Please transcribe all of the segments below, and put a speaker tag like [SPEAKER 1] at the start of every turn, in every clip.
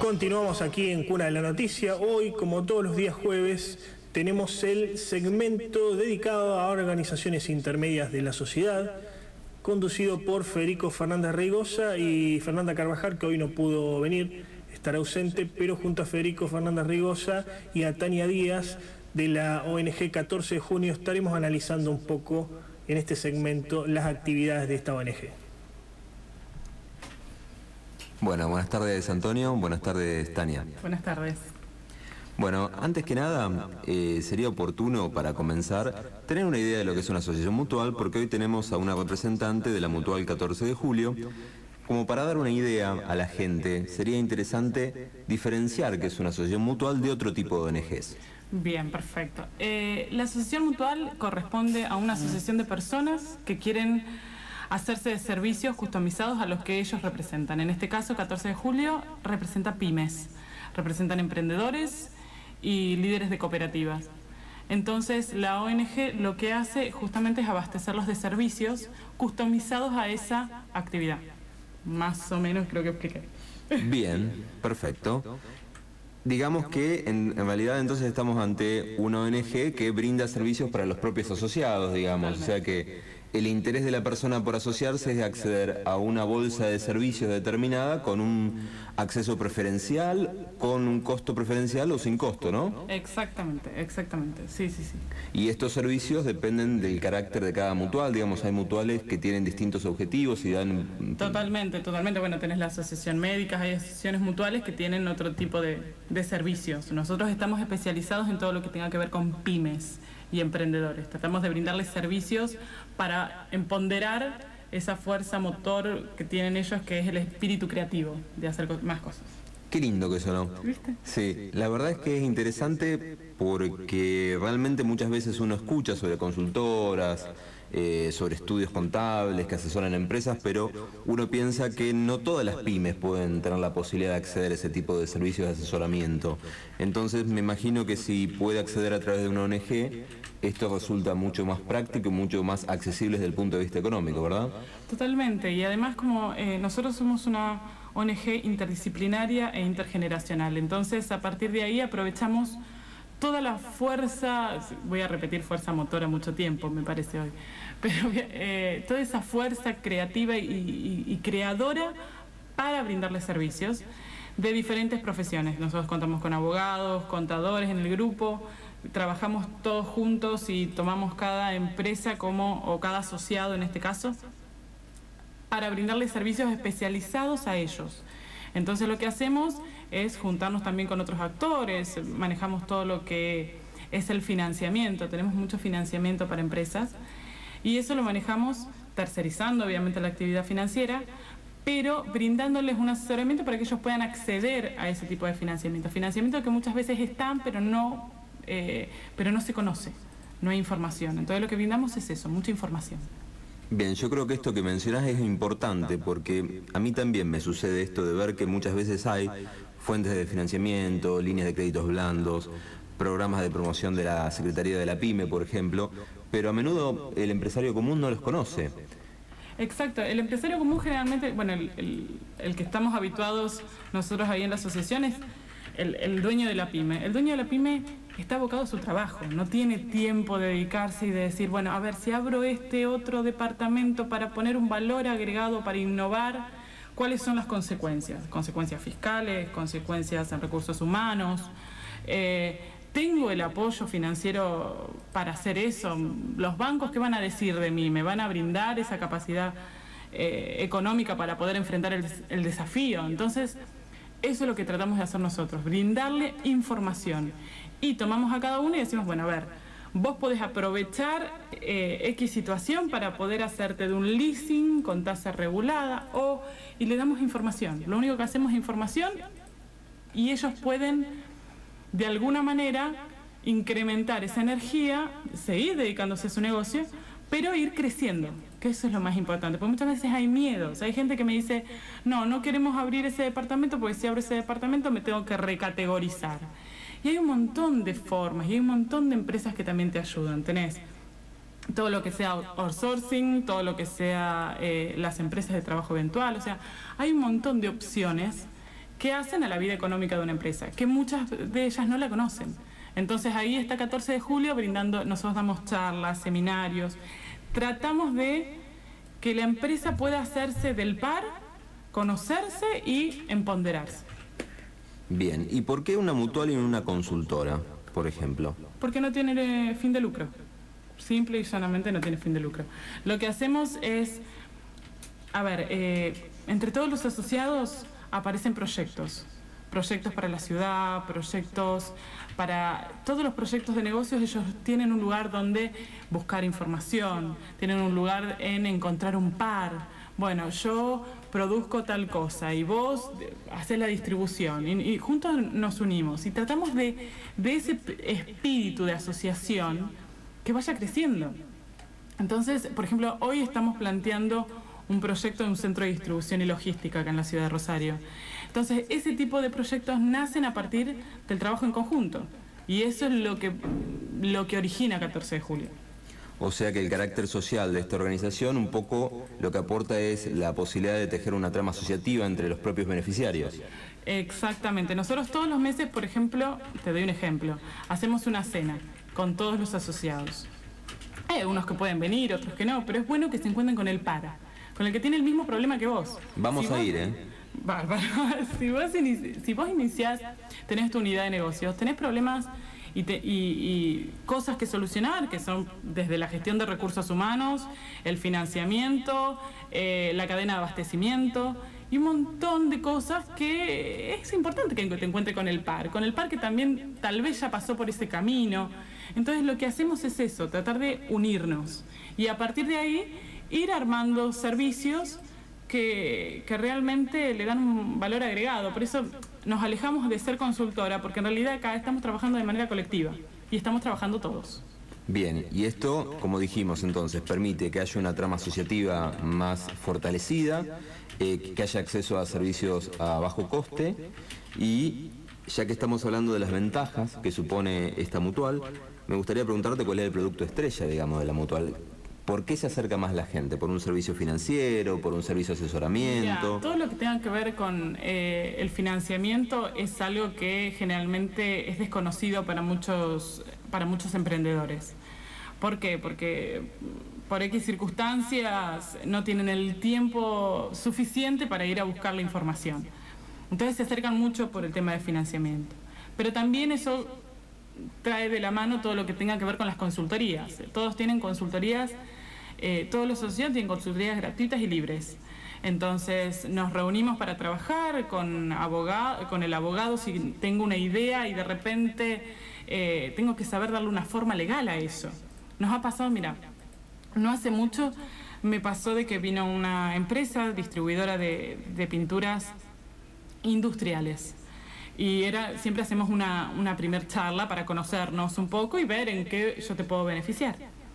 [SPEAKER 1] Continuamos aquí en Cuna de la Noticia. Hoy, como todos los días jueves, tenemos el segmento dedicado a organizaciones intermedias de la sociedad, conducido por Federico Fernández Reigosa y Fernanda Carvajal, que hoy no pudo venir, estará ausente, pero junto a Federico Fernández Reigosa y a Tania Díaz de la ONG 14 de junio estaremos analizando un poco en este segmento las actividades de esta ONG.
[SPEAKER 2] Bueno, buenas tardes Antonio, buenas tardes Tania.
[SPEAKER 3] Buenas tardes.
[SPEAKER 2] Bueno, antes que nada, sería oportuno para comenzar tener una idea de lo que es una asociación mutual, porque hoy tenemos a una representante de la Mutual 14 de Julio. Como para dar una idea a la gente, sería interesante diferenciar qué es una asociación mutual de otro tipo de ONGs.
[SPEAKER 3] Bien, perfecto. La asociación mutual corresponde a una asociación de personas que quieren hacerse de servicios customizados a los que ellos representan. En este caso, 14 de julio representa pymes, representan emprendedores y líderes de cooperativas. Entonces, la ONG lo que hace justamente es abastecerlos de servicios customizados a esa actividad. Más o menos creo que expliqué.
[SPEAKER 2] Bien, perfecto. Digamos que en realidad entonces estamos ante una ONG que brinda servicios para los propios asociados, digamos. Totalmente. O sea que el interés de la persona por asociarse es acceder a una bolsa de servicios determinada con un acceso preferencial, con un costo preferencial o sin costo, ¿no?
[SPEAKER 3] Exactamente, exactamente. Sí, sí, sí.
[SPEAKER 2] Y estos servicios dependen del carácter de cada mutual, digamos, hay mutuales que tienen distintos objetivos y dan...
[SPEAKER 3] Totalmente, totalmente. Bueno, tenés la asociación médica, hay asociaciones mutuales que tienen otro tipo de servicios. Nosotros estamos especializados en todo lo que tenga que ver con pymes y emprendedores. Tratamos de brindarles servicios para empoderar esa fuerza motor que tienen ellos, que es el espíritu creativo de hacer más cosas.
[SPEAKER 2] Qué lindo que sonó.
[SPEAKER 3] ¿Viste?
[SPEAKER 2] Sí, la verdad es que es interesante porque realmente muchas veces uno escucha sobre consultoras, sobre estudios contables que asesoran empresas, pero uno piensa que no todas las pymes pueden tener la posibilidad de acceder a ese tipo de servicios de asesoramiento. Entonces me imagino que si puede acceder a través de una ONG, esto resulta mucho más práctico y mucho más accesible desde el punto de vista económico, ¿verdad?
[SPEAKER 3] Totalmente, y además como nosotros somos una ONG interdisciplinaria e intergeneracional, entonces a partir de ahí aprovechamos toda la fuerza, voy a repetir fuerza motora mucho tiempo, me parece hoy, pero toda esa fuerza creativa y creadora para brindarles servicios de diferentes profesiones. Nosotros contamos con abogados, contadores en el grupo, trabajamos todos juntos y tomamos cada empresa o cada asociado en este caso, para brindarles servicios especializados a ellos. Entonces lo que hacemos es juntarnos también con otros actores, manejamos todo lo que es el financiamiento, tenemos mucho financiamiento para empresas y eso lo manejamos tercerizando obviamente la actividad financiera, pero brindándoles un asesoramiento para que ellos puedan acceder a ese tipo de financiamiento. Financiamiento que muchas veces están, pero no se conoce, no hay información. Entonces lo que brindamos es eso, mucha información.
[SPEAKER 2] Bien, yo creo que esto que mencionas es importante porque a mí también me sucede esto de ver que muchas veces hay fuentes de financiamiento, líneas de créditos blandos, programas de promoción de la Secretaría de la PYME, por ejemplo, pero a menudo el empresario común no los conoce.
[SPEAKER 3] Exacto, el empresario común generalmente, bueno, el que estamos habituados nosotros ahí en la asociación es el dueño de la PYME. El dueño de la PYME está abocado a su trabajo, no tiene tiempo de dedicarse y de decir, bueno, a ver, si abro este otro departamento para poner un valor agregado, para innovar, ¿cuáles son las consecuencias? Consecuencias fiscales, consecuencias en recursos humanos. ¿Tengo el apoyo financiero para hacer eso? ¿Los bancos qué van a decir de mí? ¿Me van a brindar esa capacidad económica para poder enfrentar el desafío? Entonces, eso es lo que tratamos de hacer nosotros, brindarle información. Y tomamos a cada uno y decimos, bueno, a ver, vos podés aprovechar X situación para poder hacerte de un leasing con tasa regulada y le damos información. Lo único que hacemos es información y ellos pueden, de alguna manera, incrementar esa energía, seguir dedicándose a su negocio, pero ir creciendo, que eso es lo más importante, porque muchas veces hay miedos. Hay gente que me dice, no queremos abrir ese departamento porque si abro ese departamento me tengo que recategorizar. Y hay un montón de formas y hay un montón de empresas que también te ayudan. Tenés todo lo que sea outsourcing, todo lo que sea las empresas de trabajo eventual, o sea, hay un montón de opciones que hacen a la vida económica de una empresa, que muchas de ellas no la conocen. Entonces ahí está 14 de julio brindando, nosotros damos charlas, seminarios, tratamos de que la empresa pueda hacerse del par, conocerse y empoderarse.
[SPEAKER 2] Bien, ¿y por qué una mutual y no una consultora, por ejemplo?
[SPEAKER 3] Porque no tiene fin de lucro. Simple y llanamente no tiene fin de lucro. Lo que hacemos es, entre todos los asociados aparecen proyectos para la ciudad, proyectos para todos los proyectos de negocios. Ellos tienen un lugar donde buscar información, tienen un lugar en encontrar un par. Bueno, yo produzco tal cosa y vos hacés la distribución y juntos nos unimos y tratamos de ese espíritu de asociación que vaya creciendo. Entonces, por ejemplo, hoy estamos planteando un proyecto de un centro de distribución y logística acá en la ciudad de Rosario. Entonces, ese tipo de proyectos nacen a partir del trabajo en conjunto y eso es lo que origina 14 de julio.
[SPEAKER 2] O sea que el carácter social de esta organización un poco lo que aporta es la posibilidad de tejer una trama asociativa entre los propios beneficiarios.
[SPEAKER 3] Exactamente. Nosotros todos los meses, por ejemplo, te doy un ejemplo, hacemos una cena con todos los asociados. Hay algunos que pueden venir, otros que no, pero es bueno que se encuentren con el para, con el que tiene el mismo problema que vos.
[SPEAKER 2] Vamos a ir, ¿eh?
[SPEAKER 3] Bárbaro. Si vos iniciás, tenés tu unidad de negocios, tenés problemas y cosas que solucionar, que son desde la gestión de recursos humanos, el financiamiento, la cadena de abastecimiento y un montón de cosas que es importante que te encuentres con el par que también tal vez ya pasó por ese camino. Entonces lo que hacemos es eso, tratar de unirnos y a partir de ahí ir armando servicios que realmente le dan un valor agregado. Por eso nos alejamos de ser consultora, porque en realidad acá estamos trabajando de manera colectiva y estamos trabajando todos.
[SPEAKER 2] Bien, y esto, como dijimos entonces, permite que haya una trama asociativa más fortalecida, que haya acceso a servicios a bajo coste y, ya que estamos hablando de las ventajas que supone esta mutual, me gustaría preguntarte cuál es el producto estrella, digamos, de la mutual. ¿Por qué se acerca más la gente? ¿Por un servicio financiero? ¿Por un servicio de asesoramiento?
[SPEAKER 3] Ya, todo lo que tenga que ver con el financiamiento es algo que generalmente es desconocido para muchos emprendedores. ¿Por qué? Porque por X circunstancias no tienen el tiempo suficiente para ir a buscar la información. Entonces se acercan mucho por el tema de financiamiento. Pero también eso trae de la mano todo lo que tenga que ver con las consultorías. Todos tienen consultorías, todos los asociados tienen consultorías gratuitas y libres. Entonces nos reunimos para trabajar con el abogado si tengo una idea y de repente tengo que saber darle una forma legal a eso. Nos ha pasado, mira, no hace mucho me pasó de que vino una empresa distribuidora de pinturas industriales. Y siempre hacemos una primer charla para conocernos un poco y ver en qué yo te puedo beneficiar.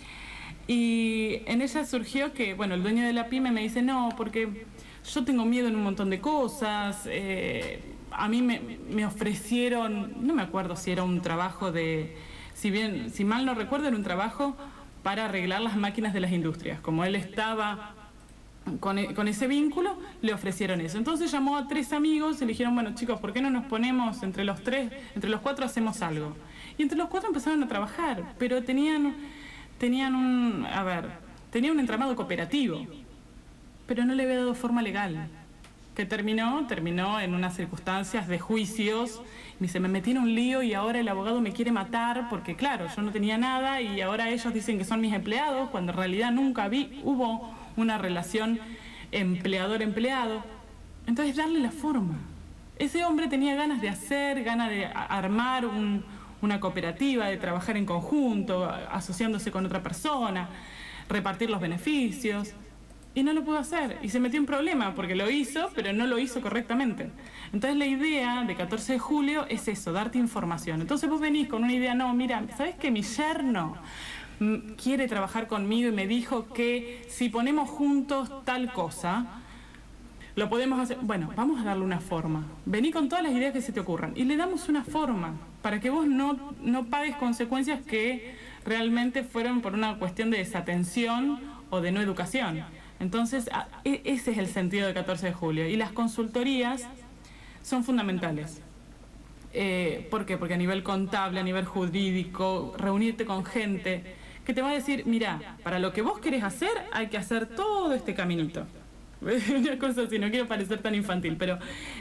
[SPEAKER 3] Y en ella surgió que, bueno, el dueño de la pyme me dice, no, porque yo tengo miedo en un montón de cosas. A mí me ofrecieron, no me acuerdo si era un trabajo si mal no recuerdo, era un trabajo para arreglar las máquinas de las industrias. Como él estaba con ese vínculo, le ofrecieron eso. Entonces llamó a 3 amigos y le dijeron, bueno chicos, ¿por qué no nos ponemos entre los 4 hacemos algo? Y entre los 4 empezaron a trabajar, pero tenían un entramado cooperativo, pero no le había dado forma legal. Que terminó en unas circunstancias de juicios. Me dice, me metí en un lío y ahora el abogado me quiere matar porque, claro, yo no tenía nada y ahora ellos dicen que son mis empleados, cuando en realidad nunca hubo una relación empleador-empleado. Entonces, darle la forma. Ese hombre tenía ganas de armar una cooperativa, de trabajar en conjunto, asociándose con otra persona, repartir los beneficios. Y no lo pudo hacer. Y se metió en problema porque lo hizo, pero no lo hizo correctamente. Entonces la idea de 14 de julio es eso, darte información. Entonces vos venís con una idea, no, mira, ¿sabés que mi yerno quiere trabajar conmigo y me dijo que si ponemos juntos tal cosa, lo podemos hacer? Bueno, vamos a darle una forma. Vení con todas las ideas que se te ocurran y le damos una forma para que vos no pagues consecuencias que realmente fueron por una cuestión de desatención o de no educación. Entonces, ese es el sentido de 14 de julio. Y las consultorías son fundamentales. ¿Por qué? Porque a nivel contable, a nivel jurídico, reunirte con gente que te va a decir, mira, para lo que vos querés hacer hay que hacer todo este caminito. Una cosa así, no quiero parecer tan infantil, pero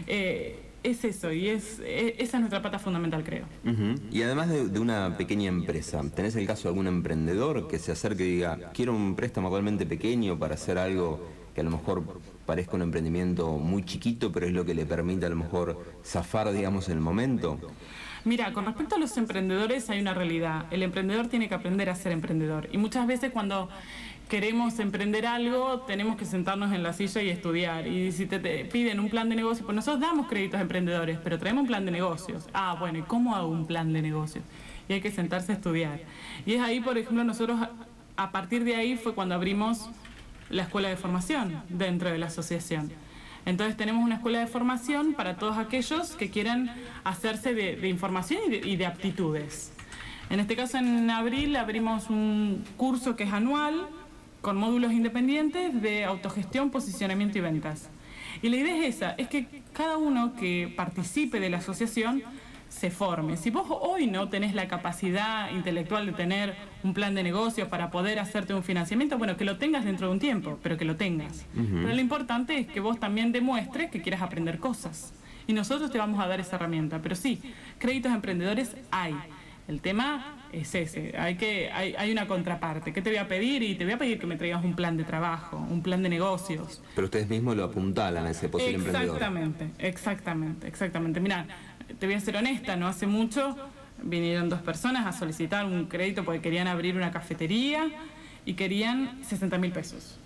[SPEAKER 3] es eso, y esa es nuestra pata fundamental, creo.
[SPEAKER 2] Y además de una pequeña empresa, ¿tenés el caso de algún emprendedor que se acerque y diga, quiero un préstamo actualmente pequeño para hacer algo que a lo mejor parezca un emprendimiento muy chiquito, pero es lo que le permite a lo mejor zafar, digamos, en el momento?
[SPEAKER 3] Mira, con respecto a los emprendedores hay una realidad. El emprendedor tiene que aprender a ser emprendedor. Y muchas veces cuando queremos emprender algo, tenemos que sentarnos en la silla y estudiar. Y si te piden un plan de negocio, pues nosotros damos créditos a emprendedores, pero traemos un plan de negocios. Ah, bueno, ¿y cómo hago un plan de negocios? Y hay que sentarse a estudiar. Y es ahí, por ejemplo, nosotros, a partir de ahí fue cuando abrimos la escuela de formación dentro de la asociación. Entonces tenemos una escuela de formación para todos aquellos que quieran hacerse de información y de aptitudes. En este caso, en abril abrimos un curso que es anual, con módulos independientes de autogestión, posicionamiento y ventas. Y la idea es esa, es que cada uno que participe de la asociación se forme. Si vos hoy no tenés la capacidad intelectual de tener un plan de negocios para poder hacerte un financiamiento, bueno, que lo tengas dentro de un tiempo, pero que lo tengas. Pero lo importante es que vos también demuestres que quieras aprender cosas. Y nosotros te vamos a dar esa herramienta. Pero sí, créditos a emprendedores hay. El tema es ese, hay una contraparte. ¿Qué te voy a pedir? Y te voy a pedir que me traigas un plan de trabajo, un plan de negocios.
[SPEAKER 2] Pero ustedes mismos lo apuntalan a ese posible emprendedor.
[SPEAKER 3] Exactamente. Mirá, te voy a ser honesta, no hace mucho vinieron 2 personas a solicitar un crédito porque querían abrir una cafetería y querían 60.000 pesos.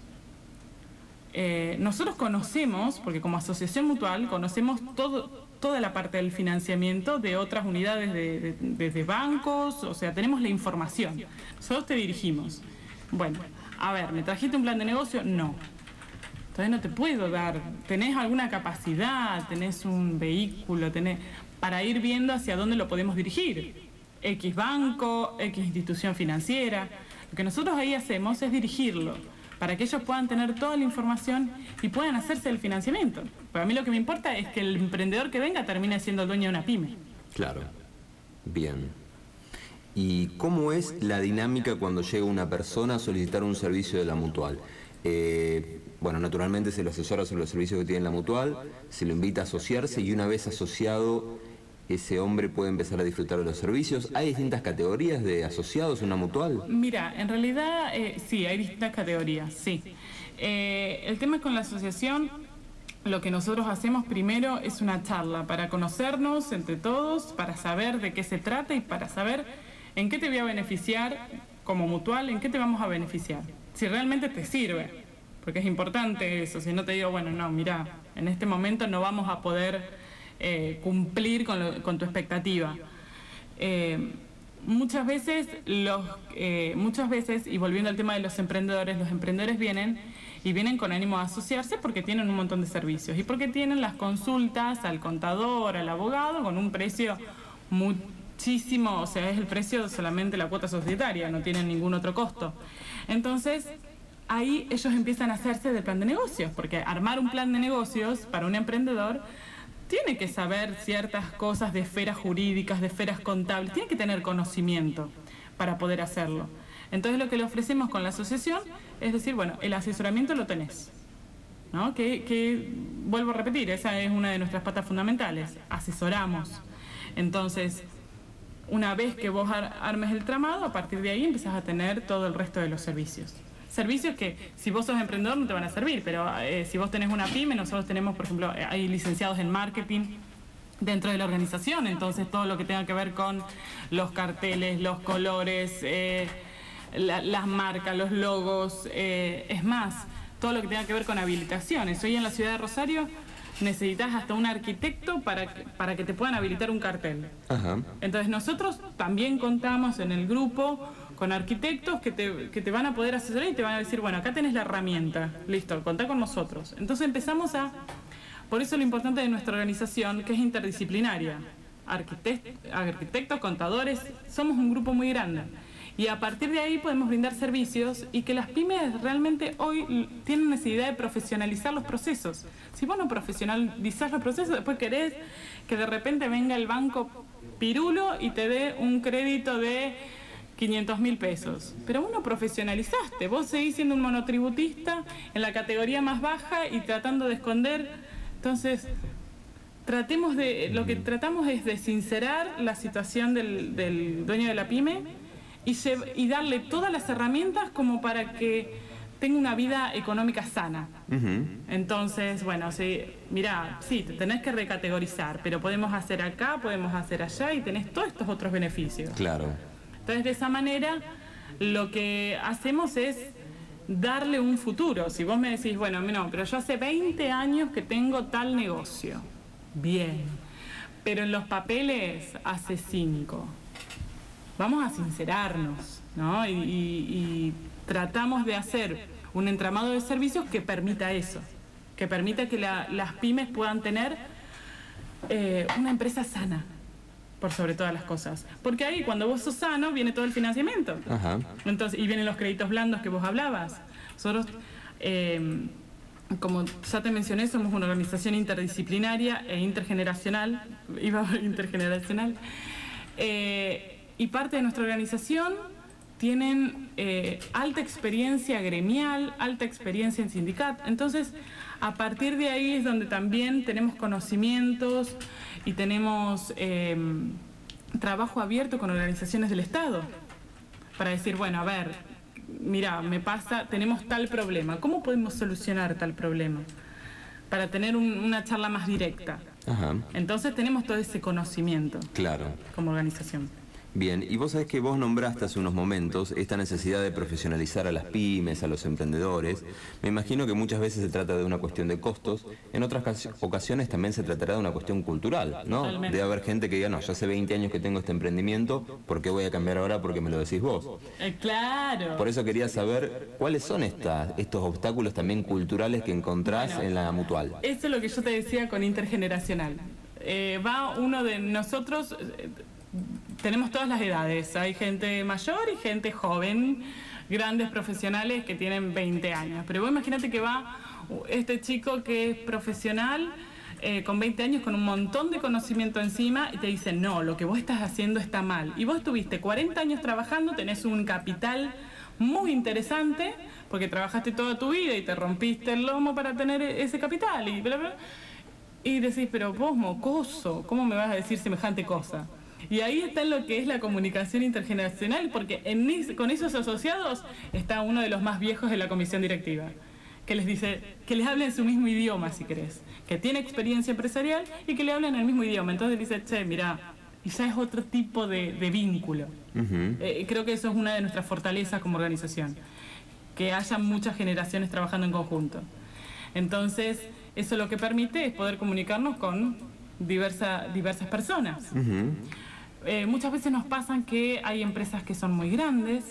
[SPEAKER 3] Nosotros conocemos, porque como asociación mutual, conocemos toda la parte del financiamiento de otras unidades desde bancos, o sea, tenemos la información. Nosotros te dirigimos. Bueno, a ver, ¿me trajiste un plan de negocio? No. Entonces no te puedo dar. ¿Tenés alguna capacidad? ¿Tenés un vehículo? Para ir viendo hacia dónde lo podemos dirigir. X banco, X institución financiera. Lo que nosotros ahí hacemos es dirigirlo, para que ellos puedan tener toda la información y puedan hacerse el financiamiento. Para mí lo que me importa es que el emprendedor que venga termine siendo el dueño de una pyme.
[SPEAKER 2] Claro. Bien. ¿Y cómo es la dinámica cuando llega una persona a solicitar un servicio de la mutual? Bueno, naturalmente se lo asesora sobre los servicios que tiene la mutual, se lo invita a asociarse y una vez asociado, ese hombre puede empezar a disfrutar de los servicios. ¿Hay distintas categorías de asociados en una mutual?
[SPEAKER 3] Mira, en realidad sí, hay distintas categorías, sí. El tema con la asociación, lo que nosotros hacemos primero es una charla para conocernos entre todos, para saber de qué se trata y para saber en qué te voy a beneficiar como mutual, en qué te vamos a beneficiar. Si realmente te sirve, porque es importante eso. Si no te digo, bueno, no, mira, en este momento no vamos a poder cumplir con tu expectativa. Muchas veces, y volviendo al tema de los emprendedores vienen con ánimo de asociarse porque tienen un montón de servicios y porque tienen las consultas al contador, al abogado, con un precio muchísimo, o sea, es el precio solamente la cuota societaria, no tienen ningún otro costo. Entonces, ahí ellos empiezan a hacerse del plan de negocios, porque armar un plan de negocios para un emprendedor tiene que saber ciertas cosas de esferas jurídicas, de esferas contables, tiene que tener conocimiento para poder hacerlo. Entonces lo que le ofrecemos con la asociación es decir, bueno, el asesoramiento lo tenés, ¿no? Que vuelvo a repetir, esa es una de nuestras patas fundamentales, asesoramos. Entonces, una vez que vos armes el tramado, a partir de ahí empezás a tener todo el resto de los servicios. Servicios que si vos sos emprendedor no te van a servir, pero si vos tenés una pyme, nosotros tenemos, por ejemplo, hay licenciados en marketing dentro de la organización, entonces todo lo que tenga que ver con los carteles, los colores, las marcas, los logos, es más, todo lo que tenga que ver con habilitaciones. Hoy en la ciudad de Rosario necesitas hasta un arquitecto para que te puedan habilitar un cartel. Ajá. Entonces nosotros también contamos en el grupo con arquitectos que te van a poder asesorar y te van a decir, bueno, acá tenés la herramienta, listo, contá con nosotros. Entonces empezamos por eso lo importante de nuestra organización, que es interdisciplinaria. Arquitectos, contadores, somos un grupo muy grande. Y a partir de ahí podemos brindar servicios y que las pymes realmente hoy tienen necesidad de profesionalizar los procesos. Si vos no profesionalizás los procesos, después querés que de repente venga el banco pirulo y te dé un crédito de 500.000 pesos. Pero vos no profesionalizaste, vos seguís siendo un monotributista en la categoría más baja y tratando de esconder. Entonces, lo que tratamos es de sincerar la situación del dueño de la pyme y darle todas las herramientas como para que tenga una vida económica sana. Entonces, bueno, mirá, sí, te tenés que recategorizar, pero podemos hacer acá, podemos hacer allá y tenés todos estos otros beneficios.
[SPEAKER 2] Claro.
[SPEAKER 3] Entonces, de esa manera, lo que hacemos es darle un futuro. Si vos me decís, bueno, no, pero yo hace 20 años que tengo tal negocio. Bien. Pero en los papeles hace 5. Vamos a sincerarnos, ¿no? Y tratamos de hacer un entramado de servicios que permita eso, que permita que las pymes puedan tener una empresa sana, por sobre todas las cosas. Porque ahí, cuando vos sos sano, viene todo el financiamiento.
[SPEAKER 2] Ajá.
[SPEAKER 3] Entonces, y vienen los créditos blandos que vos hablabas. Nosotros, como ya te mencioné, somos una organización interdisciplinaria e intergeneracional, y parte de nuestra organización tienen alta experiencia gremial, alta experiencia en sindicato. Entonces, a partir de ahí es donde también tenemos conocimientos y tenemos trabajo abierto con organizaciones del Estado para decir, bueno, a ver, mira, tenemos tal problema, ¿cómo podemos solucionar tal problema? Para tener una charla más directa.
[SPEAKER 2] Ajá.
[SPEAKER 3] Entonces tenemos todo ese conocimiento.
[SPEAKER 2] Claro.
[SPEAKER 3] Como organización.
[SPEAKER 2] Bien, y vos sabés que vos nombraste hace unos momentos esta necesidad de profesionalizar a las pymes, a los emprendedores. Me imagino que muchas veces se trata de una cuestión de costos, en otras ocasiones también se tratará de una cuestión cultural, ¿no?
[SPEAKER 3] Totalmente.
[SPEAKER 2] Debe haber gente que diga, no, ya hace 20 años que tengo este emprendimiento, ¿por qué voy a cambiar ahora porque me lo decís vos?
[SPEAKER 3] Claro.
[SPEAKER 2] Por eso quería saber cuáles son estos obstáculos también culturales que encontrás en la mutual.
[SPEAKER 3] Eso es lo que yo te decía con intergeneracional. Va uno de nosotros... tenemos todas las edades, hay gente mayor y gente joven, grandes profesionales que tienen 20 años. Pero vos imagínate que va este chico que es profesional, con 20 años, con un montón de conocimiento encima, y te dice, no, lo que vos estás haciendo está mal. Y vos estuviste 40 años trabajando, tenés un capital muy interesante, porque trabajaste toda tu vida y te rompiste el lomo para tener ese capital. Y bla, bla. Y decís, pero vos, mocoso, ¿cómo me vas a decir semejante cosa? Y ahí está lo que es la comunicación intergeneracional, porque con esos asociados está uno de los más viejos de la comisión directiva, que les dice, que les hablen su mismo idioma, si querés, que tiene experiencia empresarial y que le hablen el mismo idioma. Entonces dice, che, mirá, y ya es otro tipo de vínculo. Creo que eso es una de nuestras fortalezas como organización, que haya muchas generaciones trabajando en conjunto. Entonces, eso lo que permite es poder comunicarnos con diversas personas. Muchas veces nos pasan que hay empresas que son muy grandes,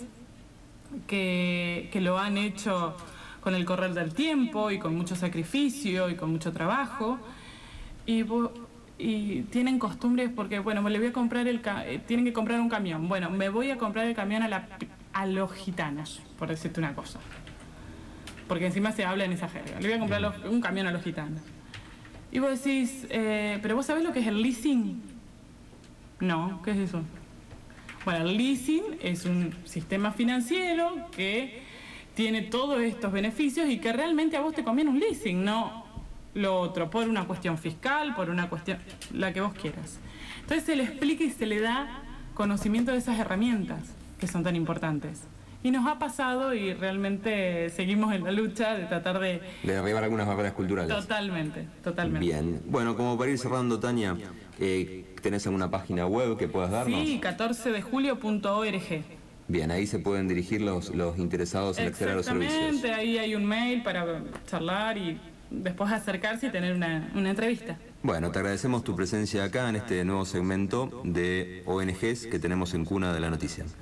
[SPEAKER 3] que lo han hecho con el correr del tiempo y con mucho sacrificio y con mucho trabajo, y tienen costumbres porque, bueno, le voy a comprar tienen que comprar un camión. Bueno, me voy a comprar el camión a los gitanos, por decirte una cosa. Porque encima se habla en esa jerga. Le voy a comprar un camión a los gitanos. Y vos decís, ¿pero vos sabés lo que es el leasing? No, ¿qué es eso? Bueno, el leasing es un sistema financiero que tiene todos estos beneficios y que realmente a vos te conviene un leasing, no lo otro, por una cuestión fiscal, por una cuestión, la que vos quieras. Entonces se le explica y se le da conocimiento de esas herramientas que son tan importantes. Y nos ha pasado y realmente seguimos en la lucha de tratar de
[SPEAKER 2] derribar algunas barreras culturales.
[SPEAKER 3] Totalmente, totalmente.
[SPEAKER 2] Bien. Bueno, como para ir cerrando, Tania, ¿tenés alguna página web que puedas darnos?
[SPEAKER 3] Sí, 14dejulio.org.
[SPEAKER 2] Bien, ahí se pueden dirigir los interesados en acceder a los servicios.
[SPEAKER 3] Exactamente, ahí hay un mail para charlar y después acercarse y tener una entrevista.
[SPEAKER 2] Bueno, te agradecemos tu presencia acá en este nuevo segmento de ONGs que tenemos en Cuna de la Noticia.